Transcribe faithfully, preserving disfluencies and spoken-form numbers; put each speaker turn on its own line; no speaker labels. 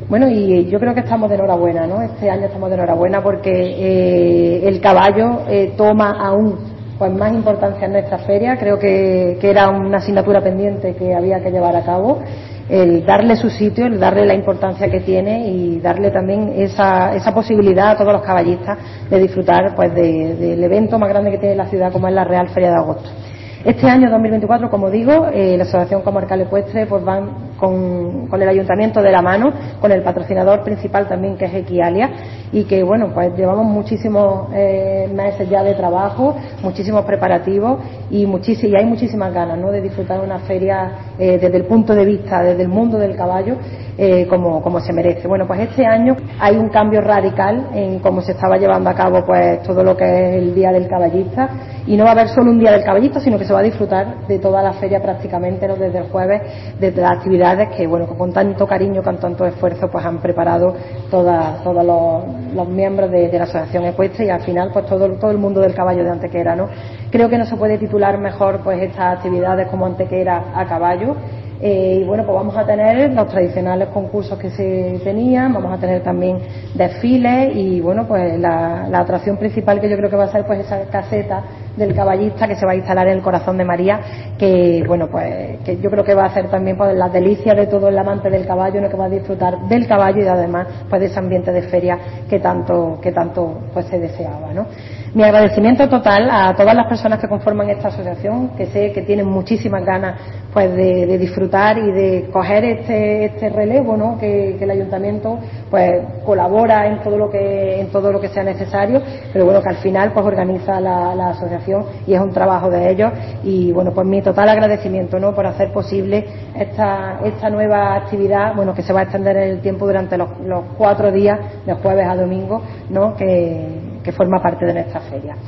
Bueno, y yo creo que estamos de enhorabuena, ¿no? Este año estamos de enhorabuena porque eh, el caballo eh, toma aún pues más importancia en nuestra feria. Creo que, que era una asignatura pendiente que había que llevar a cabo, el darle su sitio, el darle la importancia que tiene y darle también esa, esa posibilidad a todos los caballistas de disfrutar pues de, del evento más grande que tiene la ciudad, como es la Real Feria de Agosto. Este año dos mil veinticuatro, como digo, eh, la Asociación Comarcal Ecuestre pues van con, con el Ayuntamiento de la mano, con el patrocinador principal también, que es Equialia, y que bueno, pues llevamos muchísimos eh, meses ya de trabajo, muchísimos preparativos y, muchísim- y hay muchísimas ganas, ¿no?, de disfrutar de una feria eh, desde el punto de vista, desde el mundo del caballo, eh, como, como se merece. Bueno, pues este año hay un cambio radical en cómo se estaba llevando a cabo pues todo lo que es el Día del Caballista, y no va a haber solo un Día del Caballista, sino que se va a disfrutar de toda la feria prácticamente, ¿no?, desde el jueves, desde las actividades que bueno, con tanto cariño, con tanto esfuerzo pues han preparado toda, todos los, los miembros de, de la Asociación Ecuestre, y al final pues todo, todo el mundo del caballo de Antequera, ¿no? Creo que no se puede titular mejor pues estas actividades como Antequera a caballo. Eh, y bueno, pues vamos a tener los tradicionales concursos que se tenían, vamos a tener también desfiles y bueno, pues la, la atracción principal, que yo creo que va a ser pues esa caseta del caballista que se va a instalar en el Corazón de María, que bueno, pues que yo creo que va a hacer también pues las delicias de todo el amante del caballo, ¿no?, que va a disfrutar del caballo y además pues de ese ambiente de feria que tanto que tanto pues se deseaba, ¿no? Mi agradecimiento total a todas las personas que conforman esta asociación, que sé que tienen muchísimas ganas pues de, de disfrutar y de coger este, este relevo, ¿no?, que, que el ayuntamiento pues colabora en todo lo que en todo lo que sea necesario, pero bueno, que al final pues organiza la, la asociación y es un trabajo de ellos. Y bueno, pues mi total agradecimiento, ¿no?, por hacer posible esta esta nueva actividad, bueno, que se va a extender en el tiempo durante los, los cuatro días, de jueves a domingo, ¿no?, que que forma parte de nuestra feria.